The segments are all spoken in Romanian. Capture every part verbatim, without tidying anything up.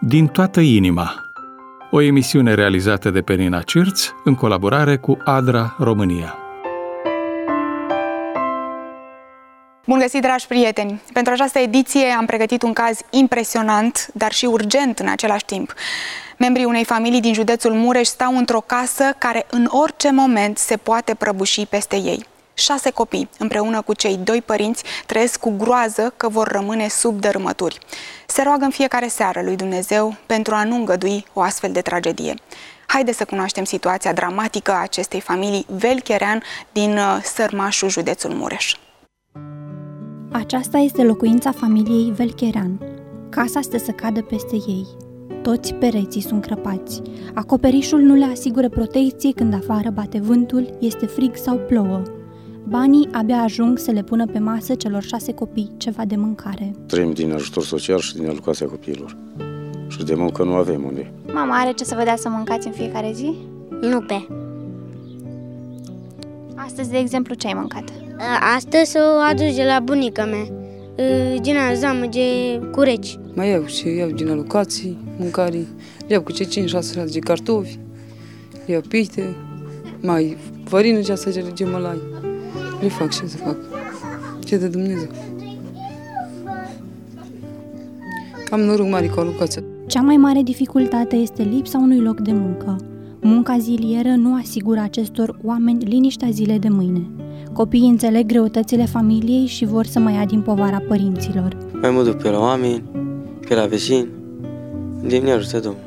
Din toată inima, o emisiune realizată de Penina Cirț în colaborare cu ADRA România. Bun găsit, dragi prieteni! Pentru această ediție am pregătit un caz impresionant, dar și urgent în același timp. Membrii unei familii din județul Mureș stau într-o casă care în orice moment se poate prăbuși peste ei. Șase copii, împreună cu cei doi părinți, trăiesc cu groază că vor rămâne sub dărâmături. Se roagă în fiecare seară lui Dumnezeu pentru a nu îngădui o astfel de tragedie. Haideți să cunoaștem situația dramatică a acestei familii Velcherean din Sărmașul, județul Mureș. Aceasta este locuința familiei Velcherean. Casa stă să cadă peste ei. Toți pereții sunt crăpați. Acoperișul nu le asigură protecție când afară bate vântul, este frig sau plouă. Banii abia ajung să le pună pe masă celor șase copii ceva de mâncare. Trăim din ajutor social și din alocația copiilor. Și de muncă nu avem unde. Mama are ce să vă dea să mâncați în fiecare zi? Nu pe. Astăzi, de exemplu, ce ai mâncat? Astăzi o adus de la bunica mea. Din zamăge cu reci. Mai iau și iau din alocații, mâncare. Le iau cu ce cinci șase raze de cartofi. Le iau pite. Mai farină ce asta ce mălai. Le fac ce să fac. Ce de Dumnezeu. Am noroc mare cu alocația. Cea mai mare dificultate este lipsa unui loc de muncă. Munca zilieră nu asigură acestor oameni liniștea zilei de mâine. Copiii înțeleg greutățile familiei și vor să mai ia din povara părinților. Mai mă duc pe la oameni, pe la vecini, unde ne ajută Domnul.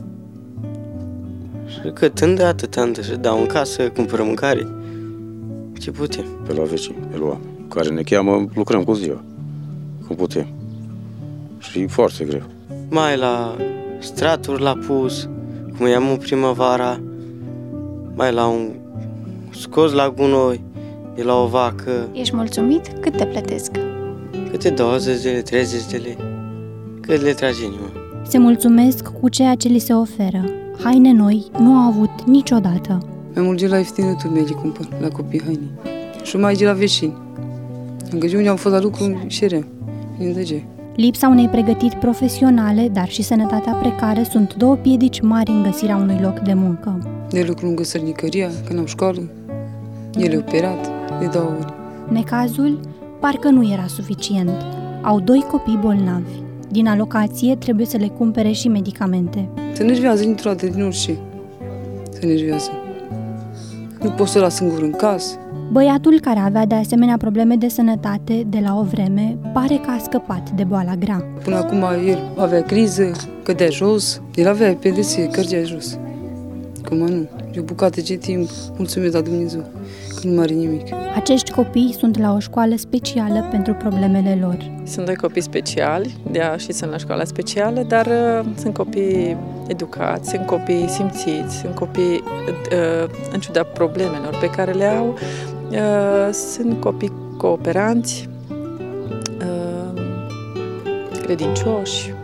Și cât îndă, atât îndă, și dau în casă, cumpără mâncare, ce putem. Pe la vecini, pe la oameni, care ne cheamă, lucrăm cu ziua, cum putem. Și e foarte greu. Mai la straturi la pus, cum i-am în primăvara, mai la un scos la gunoi, de la o vacă. Ești mulțumit? Cât te plătesc? Câte douăzeci de lei, treizeci de lei. Cât le trage inima. Se mulțumesc cu ceea ce li se oferă. Haine noi nu au avut niciodată. Mai mult de la ieftinături merge cumpăr la copii haine. Și mai de la vecini. Încă de unde am fost la lucru, șerem. Lipsa unei pregătiri profesionale, dar și sănătatea precară sunt două piedici mari în găsirea unui loc de muncă. De lucru lângă sărnicăria, când am școală. El e operat de două ori. Necazul parcă nu era suficient. Au doi copii bolnavi. Din alocație trebuie să le cumpere și medicamente. Se nervează dintr-o dată din orice. Se nervează. Nu pot să las singur în casă. Băiatul, care avea de asemenea probleme de sănătate de la o vreme, pare că a scăpat de boala grea. Până acum el avea criză, cădea jos, el avea epilepsie, cărgea jos. Acum nu. E o bucată de timp, mulțumesc la Dumnezeu, că nu are nimic. Acești copii sunt la o școală specială pentru problemele lor. Sunt doi copii speciali, de-aia și sunt la școala specială, dar uh, sunt copii educați, sunt copii simțiți, sunt copii, uh, în ciuda problemelor pe care le au, uh, sunt copii cooperanți, uh, credincioși.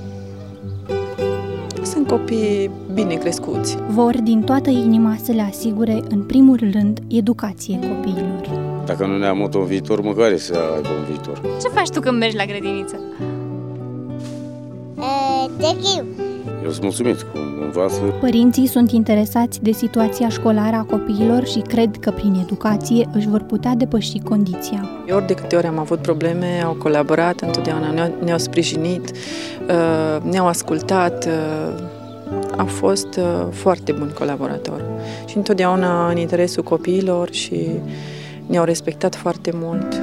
Sunt copii bine crescuți. Vor din toată inima să le asigure, în primul rând, educație copiilor. Dacă nu ne-am avut un viitor, măcar să aibă un viitor. Ce faci tu când mergi la grădiniță? Te chiu. Eu sunt mulțumit cum învață. Părinții sunt interesați de situația școlară a copiilor și cred că prin educație își vor putea depăși condiția. Ori de câte ori am avut probleme, au colaborat, întotdeauna ne-au, ne-au sprijinit, ne-au ascultat, au fost foarte buni colaboratori. Și întotdeauna în interesul copiilor și ne-au respectat foarte mult.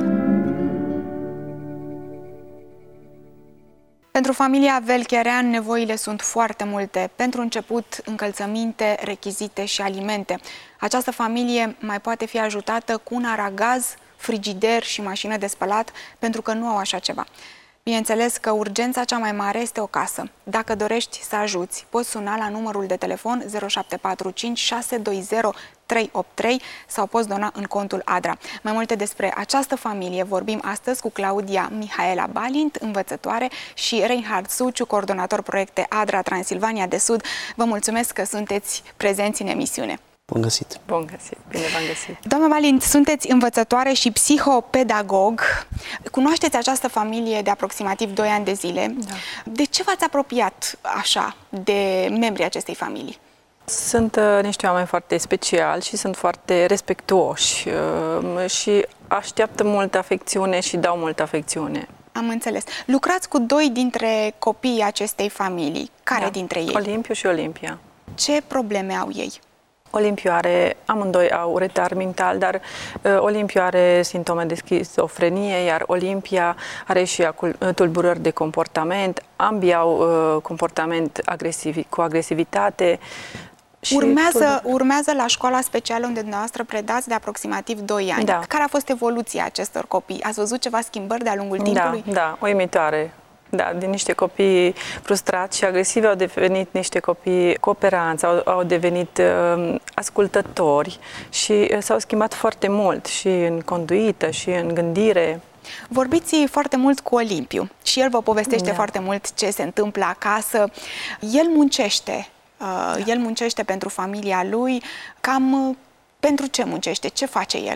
Pentru familia Velcherean, nevoile sunt foarte multe. Pentru început, încălțăminte, rechizite și alimente. Această familie mai poate fi ajutată cu un aragaz, frigider și mașină de spălat, pentru că nu au așa ceva. Bineînțeles că urgența cea mai mare este o casă. Dacă dorești să ajuți, poți suna la numărul de telefon zero șapte patru cinci șase doi zero trei opt trei sau poți dona în contul ADRA. Mai multe despre această familie vorbim astăzi cu Claudia Mihaela Balint, învățătoare, și Reinhard Suciu, coordonator proiecte ADRA Transilvania de Sud. Vă mulțumesc că sunteți prezenți în emisiune. Bun găsit! Bun găsit! Bine v-am găsit! Doamna Valint, sunteți învățătoare și psihopedagog. Cunoașteți această familie de aproximativ doi ani de zile. Da. De ce v-ați apropiat așa de membrii acestei familii? Sunt uh, niște oameni foarte speciali și sunt foarte respectuoși uh, și așteaptă multă afecțiune și dau multă afecțiune. Am înțeles. Lucrați cu doi dintre copiii acestei familii. Care da. dintre ei? Olimpiu și Olimpia. Ce probleme au ei? Olimpiu are, amândoi au retard mental, dar uh, Olimpiu are simptome de schizofrenie, iar Olimpia are și tulburări de comportament. Ambii au uh, comportament agresiv, cu agresivitate. Urmează, urmează la școala specială unde dumneavoastră predați de aproximativ doi ani. Da. Care a fost evoluția acestor copii? Ați văzut ceva schimbări de-a lungul timpului? Da, da, uimitoare. Da, din niște copii frustrați și agresivi au devenit niște copii cooperanți, au, au devenit uh, ascultători și uh, s-au schimbat foarte mult și în conduită și în gândire. Vorbiți foarte mult cu Olimpiu și el vă povestește da. foarte mult ce se întâmplă acasă. El muncește. Uh, el muncește pentru familia lui. Cam uh, pentru ce muncește? Ce face el?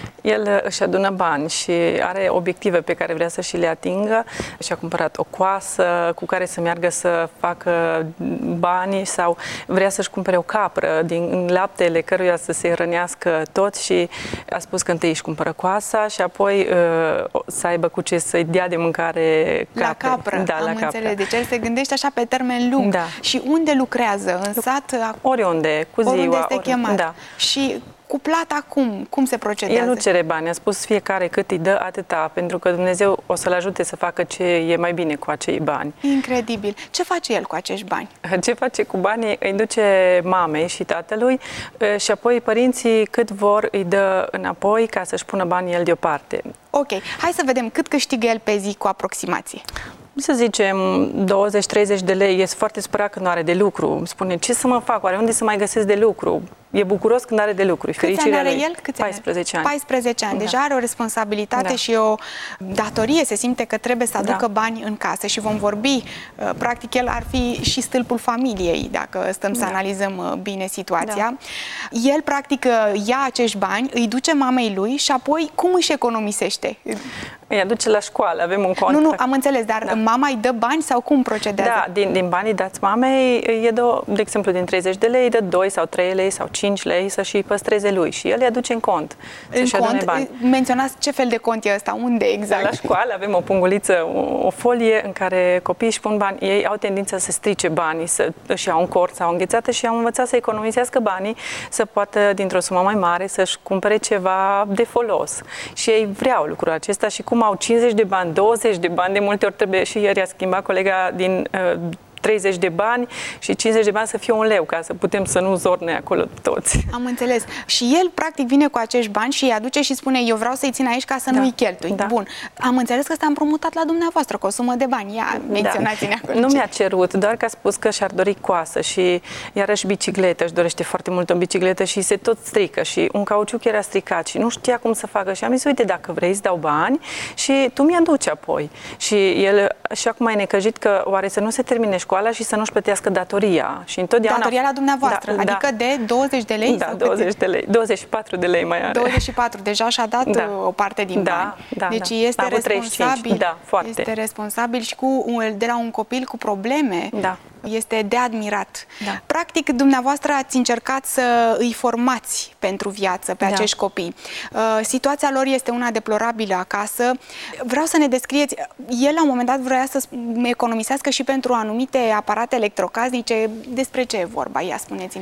El își adună bani și are obiective pe care vrea să și le atingă. Și-a cumpărat o coasă cu care să meargă să facă bani sau vrea să-și cumpere o capră din laptele căruia să se hrănească toți și a spus că întâi își cumpără coasa și apoi uh, să aibă cu ce să-i dea de mâncare capre. La capră, da, am la înțeles. capră. Deci el se gândește așa pe termen lung. Da. Și unde lucrează? În sat? Oriunde, cu ziua. Oriunde este oriunde. chemat. Da. Și cu plata cum? Cum se procedează? El nu cere bani, a spus fiecare cât îi dă, atâta, pentru că Dumnezeu o să-l ajute să facă ce e mai bine cu acei bani. Incredibil. Ce face el cu acești bani? Ce face cu banii? Îi duce mamei și tatălui și apoi părinții cât vor îi dă înapoi ca să-și pună banii el deoparte. Ok. Hai să vedem cât câștigă el pe zi cu aproximație. Să zicem douăzeci treizeci de lei, este foarte supărat când nu are de lucru. Spune, ce să mă fac? Oare unde să mai găsesc de lucru? E bucuros când are de lucru. Câți ani are el? Câți paisprezece ani. paisprezece ani. Da. Deja are o responsabilitate da. și o datorie. Se simte că trebuie să aducă da. bani în casă și vom vorbi. Practic, el ar fi și stâlpul familiei, dacă stăm da. să analizăm bine situația. Da. El, practic, ia acești bani, îi duce mamei lui și apoi cum își economisește? Îi aduce la școală, avem un cont. Nu, nu, am înțeles, dar da. mama îi dă bani sau cum procedează? Da, din, din banii dați mamei, e dă, de exemplu, din treizeci de lei, dă doi sau trei lei sau cinci lei să-și păstreze lui și el îi aduce în cont. În cont? Bani. Menționați ce fel de cont e ăsta? Unde exact? La școală avem o punguliță, o, o folie în care copiii își pun bani. Ei au tendința să strice banii, să își iau un cort sau o înghețată și au învățat să economisească banii, să poată, dintr-o sumă mai mare, să-și cumpere ceva de folos. Și ei vreau lucrul acesta și cum au cincizeci de bani, douăzeci de bani, de multe ori trebuie, și ieri a schimbat colega din uh, treizeci de bani și cincizeci de bani să fie un leu, ca să putem să nu zorne acolo toți. Am înțeles. Și el, practic, vine cu acești bani și îi aduce și spune, eu vreau să-i țin aici ca să da. nu-i cheltui. Da. Bun. Am înțeles că s-a împrumutat la dumneavoastră cu o sumă de bani. Ia, menționați-ne acolo. Nu mi-a cerut, doar că a spus că și-ar dori coasă și iarăși bicicletă, își dorește foarte mult o bicicletă și se tot strică și un cauciuc era stricat și nu știa cum să facă și am zis, uite, dacă vrei îți dau bani și tu mi-aduci apoi. Și el și acum e necăjit că oare să nu se termine școala și să nu-și plătească datoria. Și întotdeauna... Datoria la dumneavoastră, da, adică da. de douăzeci de lei? Da, sau douăzeci de lei. douăzeci și patru de lei mai are. douăzeci și patru, deja și-a dat da. o parte din da, bani. Da, deci da. este responsabil, da, foarte. este responsabil și cu, de la un copil cu probleme. Da. Este de admirat. Da. Practic, dumneavoastră ați încercat să îi formați pentru viață pe da. acești copii. Uh, situația lor este una deplorabilă acasă. Vreau să ne descrieți, el la un moment dat vrea să economisească și pentru anumite aparate electrocasnice. Despre ce e vorba? Ia, spuneți-mi.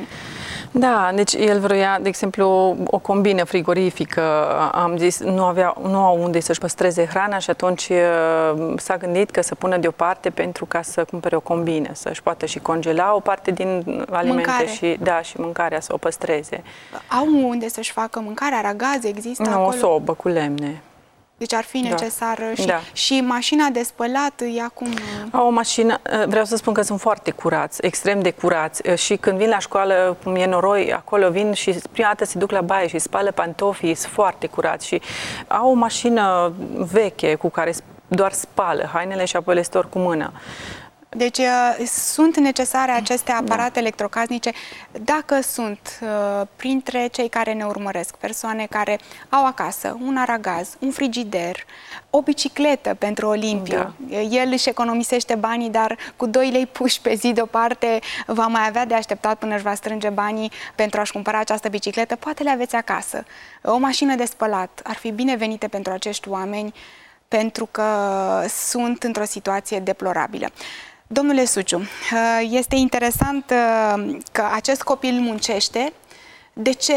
Da, deci el vrea, de exemplu, o combină frigorifică. Am zis, nu, avea, nu au unde să-și păstreze hrana și atunci s-a gândit că să pună deoparte pentru ca să cumpere o combină, să-și poată și congela o parte din alimente mâncare. și da, și mâncarea să o păstreze. Au unde să-și facă mâncarea? Aragaze există nu, acolo? o sobă cu lemne. Deci ar fi necesar da. și, Da. și mașina de spălat e acum... Au o mașină, vreau să spun că sunt foarte curați, extrem de curați și când vin la școală, cum e noroi, acolo vin și prima dată se duc la baie și spală pantofii, sunt foarte curați și au o mașină veche cu care doar spală hainele și apoi le stor cu mâna. Deci sunt necesare aceste aparate da. electrocasnice dacă sunt uh, printre cei care ne urmăresc, persoane care au acasă un aragaz, un frigider, o bicicletă pentru Olimpiu. Da. El își economisește banii, dar cu doi lei puși pe zi deoparte va mai avea de așteptat până își va strânge banii pentru a-și cumpăra această bicicletă. Poate le aveți acasă. O mașină de spălat ar fi binevenite pentru acești oameni, pentru că sunt într-o situație deplorabilă. Domnule Suciu, este interesant că acest copil muncește. De ce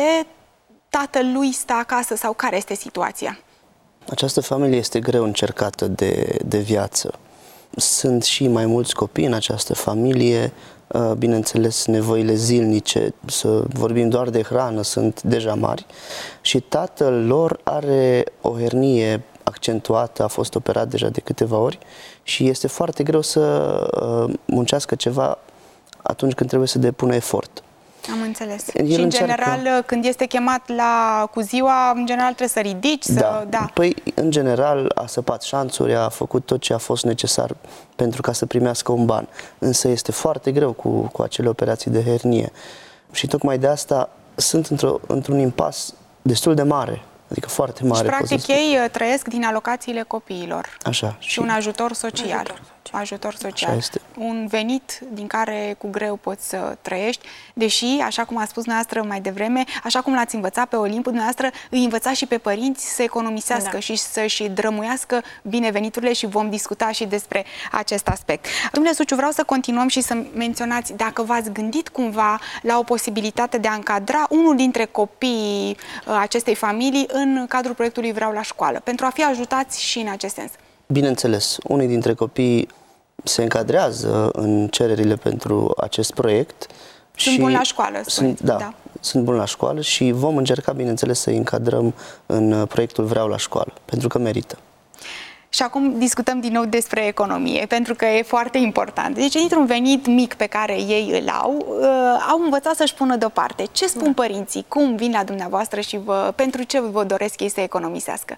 tatălui stă acasă sau care este situația? Această familie este greu încercată de, de viață. Sunt și mai mulți copii în această familie, bineînțeles nevoile zilnice, să vorbim doar de hrană, sunt deja mari și tatăl lor are o hernie accentuată, a fost operat deja de câteva ori și este foarte greu să uh, muncească ceva atunci când trebuie să depună efort. Am înțeles. El și în încearcă... general, când este chemat la cu ziua, în general trebuie să ridici, da. să... Da. Păi, în general, a săpat șanțuri, a făcut tot ce a fost necesar pentru ca să primească un ban. Însă este foarte greu cu, cu acele operații de hernie. Și tocmai de asta sunt într-o, într-un impas destul de mare. Adică foarte mare. Și practic ei trăiesc din alocațiile copiilor. Așa. Și, și un ajutor social. Ajutor social. Ajutor social. Un venit din care cu greu poți să trăiești, deși, așa cum a spus dumneavoastră mai devreme, așa cum l-ați învățat pe Olimpu, dumneavoastră îi învățați și pe părinți să economisească da. și să-și drămuiască bineveniturile și vom discuta și despre acest aspect. Domnule Suciu, vreau să continuăm și să menționați dacă v-ați gândit cumva la o posibilitate de a încadra unul dintre copiii acestei familii în cadrul proiectului Vreau la școală, pentru a fi ajutați și în acest sens. Bineînțeles, unii dintre copii se încadrează în cererile pentru acest proiect. Sunt buni la școală, sunt, da, da, sunt buni la școală și vom încerca, bineînțeles, să îi încadrăm în proiectul Vreau la școală, pentru că merită. Și acum discutăm din nou despre economie, pentru că e foarte important. Deci, dintr-un venit mic pe care ei îl au, uh, au învățat să-și pună deoparte. Ce spun da. părinții? Cum vin la dumneavoastră și vă, pentru ce vă doresc ei să economisească?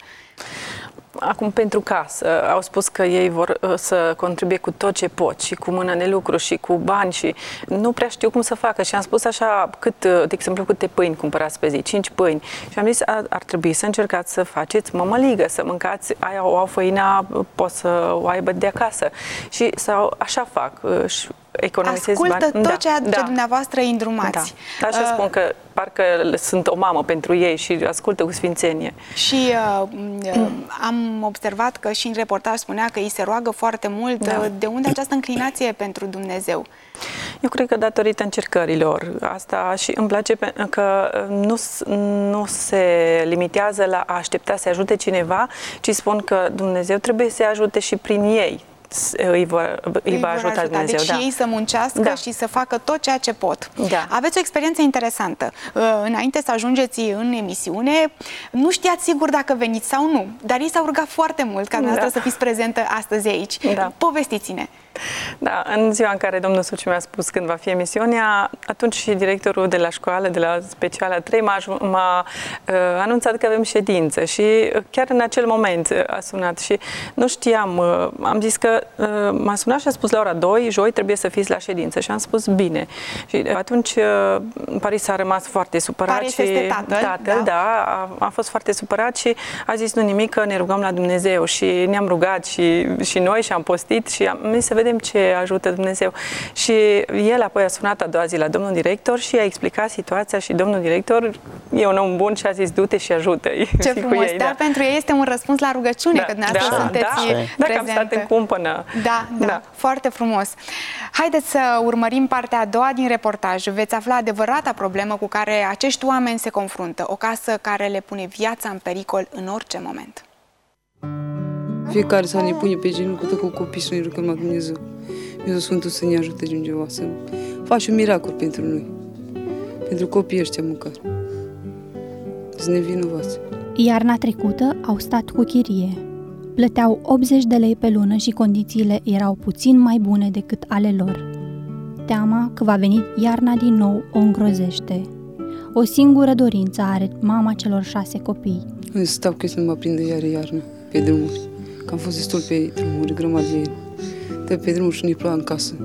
Acum, pentru casă, au spus că ei vor uh, să contribuie cu tot ce pot și cu mână de lucru și cu bani și nu prea știu cum să facă și am spus așa, cât, de exemplu, câte pâini cumpărați pe zi, cinci pâini și am zis, ar, ar trebui să încercați să faceți mămăligă, să mâncați, aia o au făina, pot să o aibă de acasă și sau așa fac și economisesc bani. Ascultă tot da, ceea ce da. dumneavoastră îi îndrumați. Da. Așa uh, spun că parcă sunt o mamă pentru ei și ascultă cu sfințenie. Și uh, uh, am observat că și în reportaj spunea că îi se roagă foarte mult. Da. De unde această înclinație pentru Dumnezeu? Eu cred că datorită încercărilor. Asta și îmi place că nu, nu se limitează la a aștepta să ajute cineva, ci spun că Dumnezeu trebuie să ajute și prin ei. Îi va, îi va ajuta, ajuta Dumnezeu. Deci da. ei să muncească da. și să facă tot ceea ce pot. Da. Aveți o experiență interesantă. Înainte să ajungeți în emisiune, nu știați sigur dacă veniți sau nu, dar ei s-au rugat foarte mult ca dumneavoastră da. să fiți prezentă astăzi aici. Da. Povestiți-ne! Da, în ziua în care domnul Suciu mi-a spus când va fi emisiunea, atunci și directorul de la școală, de la speciala trei, m-a uh, anunțat că avem ședință și chiar în acel moment a sunat și nu știam, uh, am zis că uh, m-a sunat și a spus la ora doi, joi trebuie să fiți la ședință și am spus bine. Și atunci uh, Paris a rămas foarte supărat. Paris și este tatăl, tatăl da, da a, a fost foarte supărat și a zis nu nimic, că ne rugăm la Dumnezeu și ne-am rugat și, și noi și am postit și am zis să vedem ce ajută Dumnezeu. Și el apoi a sunat a doua zi la domnul director și a explicat situația și domnul director e un om bun și a zis du-te și ajută-i. Ce frumos, ei, dar da. pentru ei este un răspuns la rugăciune, da, că dumneavoastră da, sunteți da, prezentă. Dacă am stat în cumpănă. Da, da, da, foarte frumos. Haideți să urmărim partea a doua din reportaj. Veți afla adevărata problemă cu care acești oameni se confruntă. O casă care le pune viața în pericol în orice moment. Fiecare să ne pune pe genunchi cu copii și ne rugăm la Dumnezeu. Dumnezeu Sfântul să ne ajute undeva, să faci un miracol pentru noi, pentru copiii ăștia măcar, să ne vinovați. Iarna trecută au stat cu chirie. Plăteau optzeci de lei pe lună și condițiile erau puțin mai bune decât ale lor. Teama că va veni iarna din nou o îngrozește. O singură dorință are mama celor șase copii. Îmi stau că să nu mă prindă iară iarna pe drumuri, că am fost destul pe drumuri, grămadă de de pe drum și ne în casă.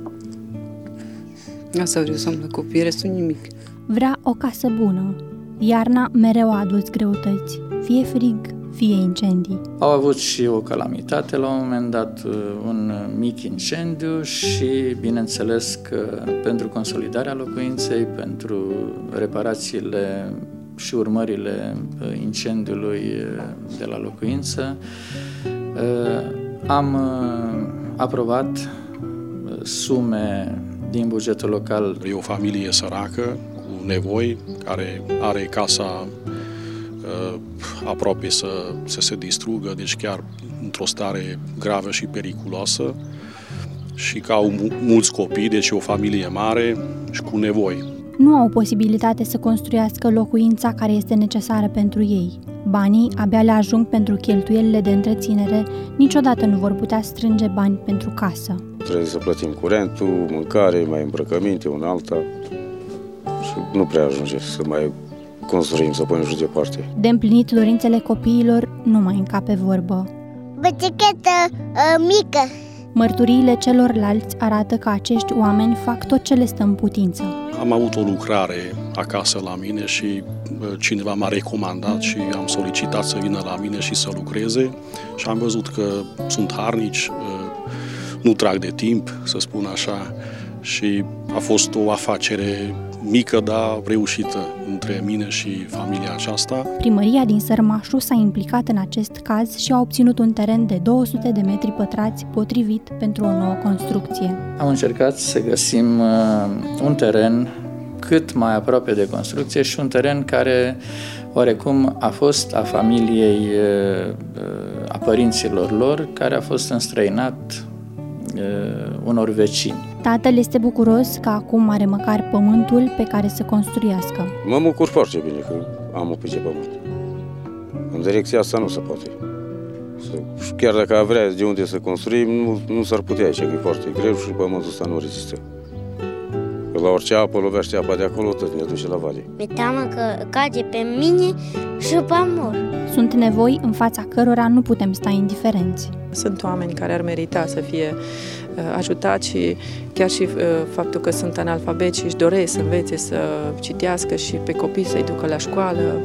Asta vreau să am la copii, restul nimic. Vrea o casă bună. Iarna mereu a adus greutăți, fie frig, fie incendii. Au avut și o calamitate, la un moment dat un mic incendiu și bineînțeles că pentru consolidarea locuinței, pentru reparațiile și urmările incendiului de la locuință, am aprobat sume din bugetul local. E o familie săracă, cu nevoi, care are casa uh, aproape să, să se distrugă, deci chiar într-o stare gravă și periculoasă, și că au mulți copii, deci e o familie mare și cu nevoi. Nu au posibilitate să construiască locuința care este necesară pentru ei. Banii abia le ajung pentru cheltuielile de întreținere, niciodată nu vor putea strânge bani pentru casă. Trebuie să plătim curentul, mâncare, mai îmbrăcăminte, una alta, și nu prea ajunge să mai construim, să punem și departe. De împlinit dorințele copiilor nu mai încape vorbă. Bicicletă uh, mică. Mărturiile celorlalți arată că acești oameni fac tot ce le stă în putință. Am avut o lucrare acasă la mine și cineva m-a recomandat și am solicitat să vină la mine și să lucreze și am văzut că sunt harnici, nu trag de timp, să spun așa, și a fost o afacere mică, dar reușită între mine și familia aceasta. Primăria din Sărmașu s-a implicat în acest caz și a obținut un teren de două sute de metri pătrați potrivit pentru o nouă construcție. Am încercat să găsim un teren cât mai aproape de construcție și un teren care oarecum a fost a familiei, a părinților lor, care a fost înstrăinat unor vecini. Tatăl este bucuros că acum are măcar pământul pe care să construiască. Mă bucur foarte bine că am o pice pământ. În direcția asta nu se poate. Chiar dacă vrea de unde să construim, nu, nu s-ar putea aici, că e foarte greu și pământul ăsta nu rezistă. La orice apă lovește apa de acolo, tot ne duce la vale. Mi-e teamă că cade pe mine și pe mor. Sunt nevoi în fața cărora nu putem sta indiferenți. Sunt oameni care ar merita să fie uh, ajutați și chiar și uh, faptul că sunt analfabeti și își doresc să învețe să citească și pe copii să-i ducă la școală.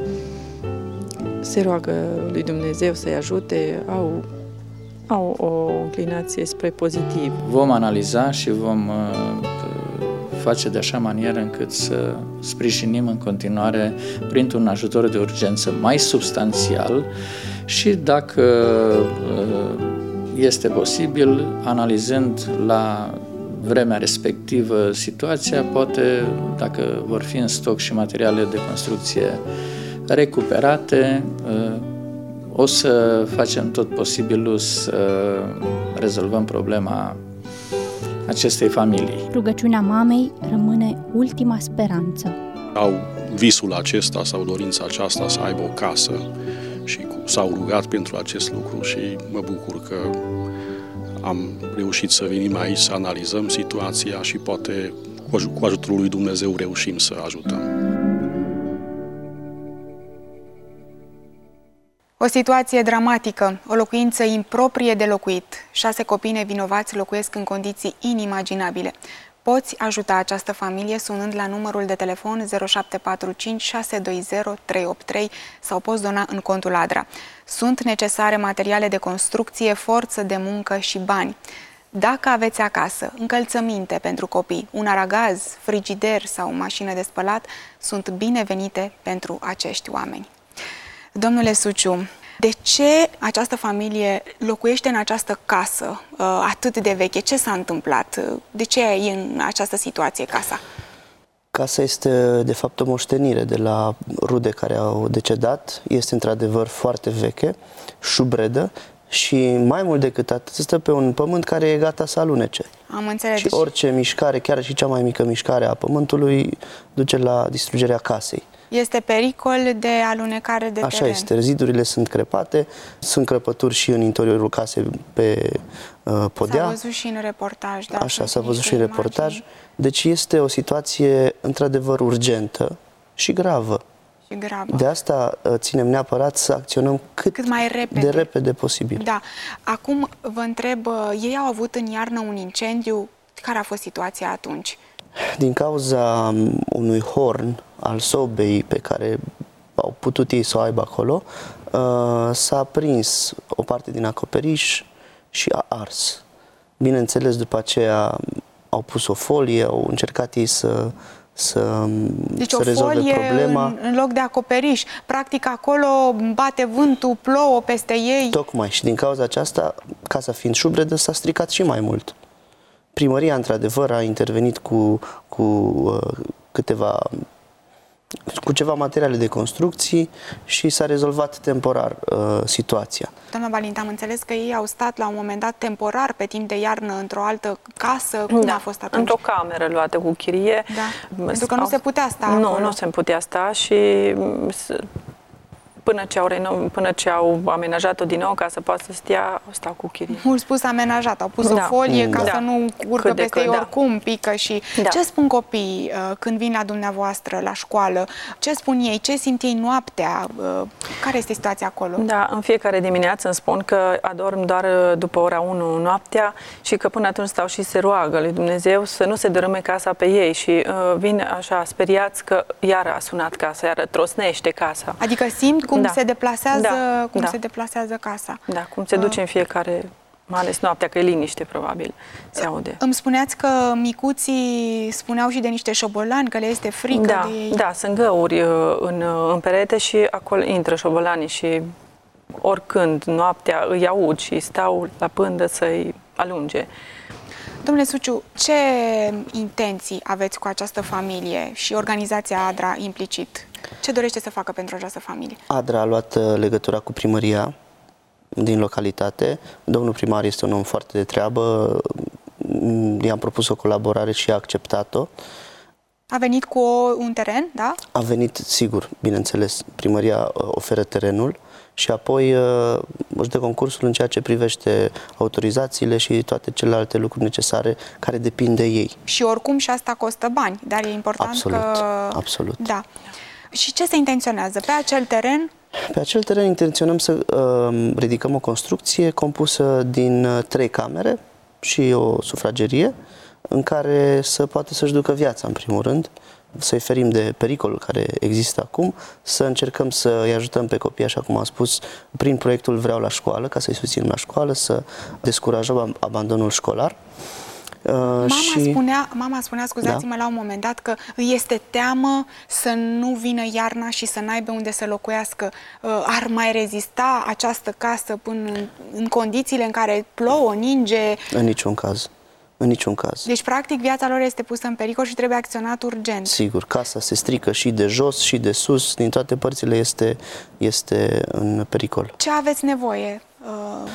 Se roagă lui Dumnezeu să-i ajute, au, au o inclinație spre pozitiv. Vom analiza și vom uh, face de așa manieră încât să sprijinim în continuare printr-un ajutor de urgență mai substanțial și, dacă este posibil, analizând la vremea respectivă situația, poate, dacă vor fi în stoc și materiale de construcție recuperate, o să facem tot posibilul să rezolvăm problema acestei familii. Rugăciunea mamei rămâne ultima speranță. Au visul acesta sau dorința aceasta să aibă o casă și s-au rugat pentru acest lucru și mă bucur că am reușit să venim aici să analizăm situația și poate cu ajutorul lui Dumnezeu reușim să ajutăm. O situație dramatică, o locuință improprie de locuit. Șase copii nevinovați locuiesc în condiții inimaginabile. Poți ajuta această familie sunând la numărul de telefon zero șapte patru cinci șase doi zero trei opt trei sau poți dona în contul Adra. Sunt necesare materiale de construcție, forță de muncă și bani. Dacă aveți acasă încălțăminte pentru copii, un aragaz, frigider sau mașină de spălat, sunt binevenite pentru acești oameni. Domnule Suciu, de ce această familie locuiește în această casă uh, atât de veche? Ce s-a întâmplat? De ce e în această situație casa? Casa este de fapt o moștenire de la rude care au decedat. Este într-adevăr foarte veche, șubredă și mai mult decât atât stă pe un pământ care e gata să alunece. Am înțeles. Și orice mișcare, chiar și cea mai mică mișcare a pământului, duce la distrugerea casei. Este pericol de alunecare de Așa teren. este, zidurile sunt crepate, sunt crăpături și în interiorul casei pe uh, podea. S-a văzut și în reportaj. Da, Așa, s-a văzut și în reportaj. Deci este o situație într-adevăr urgentă și gravă. Și gravă. De asta ținem neapărat să acționăm cât, cât mai repede. de repede posibil. Da. Acum vă întreb, ei au avut în iarnă un incendiu. Care a fost situația atunci? Din cauza unui horn al sobei pe care au putut ei să o aibă acolo, s-a prins o parte din acoperiș și a ars. Bineînțeles, după aceea au pus o folie, au încercat ei să, să, deci să rezolve folie problema. În, în loc de acoperiș. Practic acolo bate vântul, plouă peste ei. Tocmai. Și din cauza aceasta, casa fiind șubredă, s-a stricat și mai mult. Primăria, într-adevăr, a intervenit cu, cu uh, câteva cu ceva materiale de construcții și s-a rezolvat temporar uh, situația. Doamna Balint, am înțeles că ei au stat la un moment dat temporar pe timp de iarnă într-o altă casă. Cum da, a fost atunci? Într-o cameră luată cu chirie. Da. Pentru că nu se putea sta Nu, acolo. nu se putea sta și până ce au, reno... până ce au amenajat-o din nou ca să poată să stea, au stat cu chirie. Mult spus amenajat, au pus da. o folie ca da. să nu urcă peste cât, ei da. oricum, pică și... Da. Ce spun copiii uh, când vin la dumneavoastră, la școală? Ce spun ei? Ce simt ei noaptea? Uh, care este situația acolo? Da, în fiecare dimineață îmi spun că adorm doar după ora unu noaptea și că până atunci stau și se roagă lui Dumnezeu să nu se dărâme casa pe ei și uh, vin așa speriați că iară a sunat casa, iară trosnește casa. Adică simt cum da. se deplasează Da, cum da. se deplasează casa. Da, cum se duce uh. în fiecare, mai ales noaptea, că e liniște, probabil, se aude. Îmi spuneați că micuții spuneau și de niște șobolani, că le este frică da, de ei. Da, sunt găuri în, în perete și acolo intră șobolanii și oricând, noaptea, îi aud și stau la pândă să-i alunge. Domnule Suciu, ce intenții aveți cu această familie și organizația ADRA implicit? Ce dorește să facă pentru această familie? ADRA a luat legătura cu primăria din localitate. Domnul primar este un om foarte de treabă. I-am propus o colaborare și a acceptat-o. A venit cu o, un teren, da? A venit, sigur, bineînțeles. Primăria oferă terenul și apoi își dă concursul în ceea ce privește autorizațiile și toate celelalte lucruri necesare care depind de ei. Și oricum și asta costă bani, dar e important absolut, că... Absolut. Da. Și ce se intenționează? Pe acel teren? Pe acel teren intenționăm să uh, ridicăm o construcție compusă din uh, trei camere și o sufragerie în care să poată să-și ducă viața, în primul rând, să-i ferim de pericolul care există acum, să încercăm să îi ajutăm pe copii, așa cum am spus, prin proiectul Vreau la școală, ca să-i susținem la școală, să descurajăm abandonul școlar. Uh, mama, și... spunea, mama spunea, scuzați-mă, da. la un moment dat că îi este teamă să nu vină iarna și să n-aibă unde să locuiască. Uh, ar mai rezista această casă până în, în condițiile în care plouă, ninge? În niciun caz. În niciun caz. Deci, practic, viața lor este pusă în pericol și trebuie acționat urgent. Sigur, casa se strică și de jos și de sus, din toate părțile este, este în pericol. Ce aveți nevoie? Uh...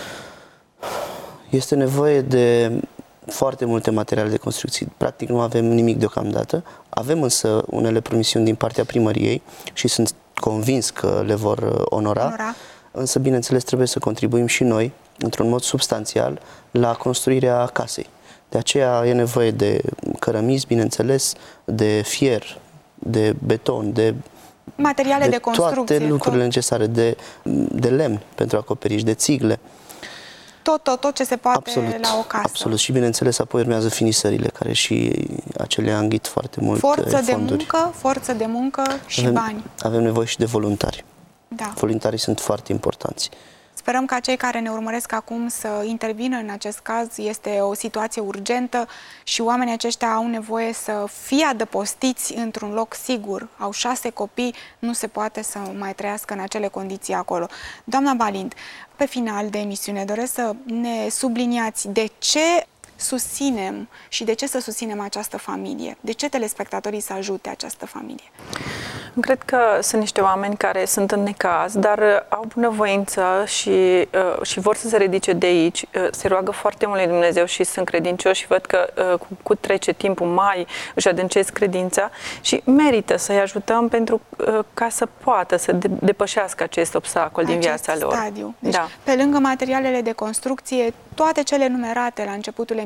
Este nevoie de foarte multe materiale de construcții. Practic nu avem nimic deocamdată. Avem însă unele promisiuni din partea primăriei și sunt convins că le vor onora. onora. Însă, bineînțeles, trebuie să contribuim și noi, într-un mod substanțial, la construirea casei. De aceea e nevoie de cărămizi, bineînțeles, de fier, de beton, de materiale de, de construcție. Toate lucrurile tot. necesare, de, de lemn pentru acoperiș, de țigle. Tot, tot, tot ce se poate absolut, la o casă. Absolut. Și bineînțeles apoi urmează finisările, care și acelea înghit foarte mult forță fonduri. de muncă, forță de muncă și avem, bani. Avem nevoie și de voluntari. Da. Voluntarii sunt foarte importanți. Sperăm ca cei care ne urmăresc acum să intervină în acest caz. Este o situație urgentă și oamenii aceștia au nevoie să fie adăpostiți într-un loc sigur. Au șase copii, nu se poate să mai trăiască în acele condiții acolo. Doamna Balint, pe final de emisiune doresc să ne subliniați de ce susținem și de ce să susținem această familie. De ce telespectatorii să ajute această familie? Cred că sunt niște oameni care sunt în necaz, dar au bunăvoință și, uh, și vor să se ridice de aici. Uh, se roagă foarte mult lui Dumnezeu și sunt credincioși și văd că uh, cu, cu trece timpul mai își adâncesc credința și merită să-i ajutăm pentru uh, ca să poată să de, depășească acest obstacol din viața lor. Stadiu. Deci, da. pe lângă materialele de construcție, toate cele numerate la începutul emisiunii,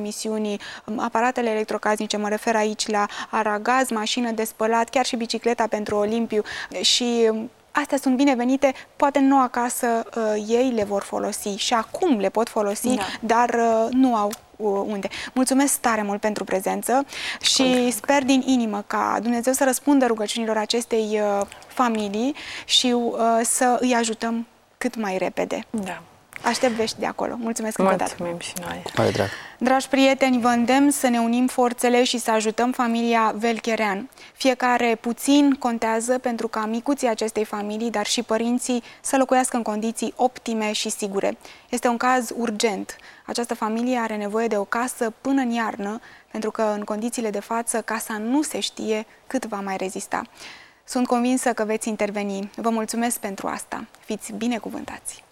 emisiunii, aparatele electrocasnice, mă refer aici la aragaz, mașină de spălat, chiar și bicicleta pentru Olimpiu, și astea sunt binevenite, poate nu acasă uh, ei le vor folosi și acum le pot folosi, da. dar uh, nu au uh, unde. Mulțumesc tare mult pentru prezență și Contra. sper din inimă ca Dumnezeu să răspundă rugăciunilor acestei uh, familii și uh, să îi ajutăm cât mai repede. Da. Aștept vești de acolo. Mulțumesc încă o dată. Mulțumim și noi. Hai, drag. Dragi prieteni, vă îndemn să ne unim forțele și să ajutăm familia Velcherean. Fiecare puțin contează pentru ca micuții acestei familii, dar și părinții, să locuiască în condiții optime și sigure. Este un caz urgent. Această familie are nevoie de o casă până în iarnă, pentru că în condițiile de față casa nu se știe cât va mai rezista. Sunt convinsă că veți interveni. Vă mulțumesc pentru asta. Fiți binecuvântați!